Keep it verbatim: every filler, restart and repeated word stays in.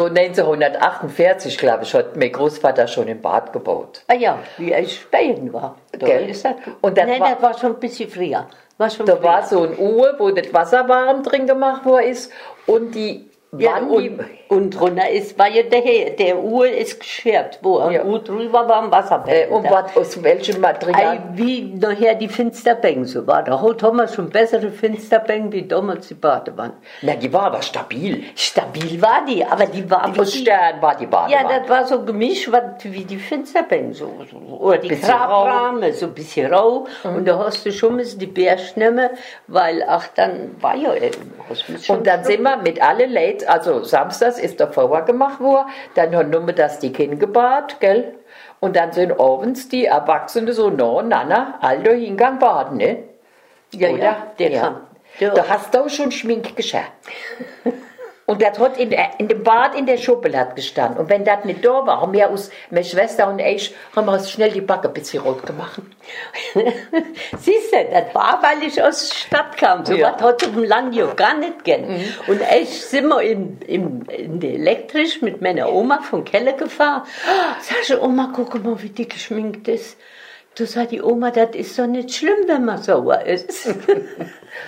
so neunzehnhundertachtundvierzig, glaube ich, hat mein Großvater schon im Bad gebaut. Ah ja, wie ich Spähen war. Da Gell? ist das, Und das nein, war- das war schon ein bisschen früher. War schon Da früher. war so ein Uhr, wo das Wasser warm drin gemacht worden ist und die Ja, Wann und, die, und drunter ist, war ja der, der Uhr ist geschwert, wo ein Ja. U drüber war, ein Wasserbecken. äh, und was, aus welchem Ei, Material? wie nachher die Finsterbänke so war. Da hat haben wir schon bessere Finsterbänke wie damals die Badewanne. Na, die war aber stabil. Stabil war die, aber die war Aus Stern war die Ja, Badewanne. das war so gemischt was, wie die Finsterbänke. So, so, oder die Bisschen rau. Grabrahme, so ein bisschen rau. Und da hast du schon müssen die Bärsch nehmen, weil, ach, dann war ja eben. hast du schon Und dann sind wir mit alle Leuten, also samstags ist der Vorher gemacht worden, dann haben nur das die Kinder gebadet, gell? Und dann sind abends die Erwachsenen so no, nana, Alter hingang baden, ne? Ja, Oder? ja, der Ja. kam. Der Da hast du auch schon Schminkgeschirr. Und das hat in, der- in dem Bad in der Schuppe hat gestanden. Und wenn das nicht da war, haben wir aus, meine Schwester und ich, haben wir uns schnell die Backe ein bisschen rot gemacht. Siehst du, das war, weil ich aus der Stadt kam. So Ja. was hat es auf dem Land ja gar nicht gegeben. Und echt sind wir in, in, in der elektrisch mit meiner Oma vom Keller gefahren. Sag ich, Oma, guck mal, wie die geschminkt ist. Da sagt die Oma, das ist doch nicht schlimm, wenn man sauer ist.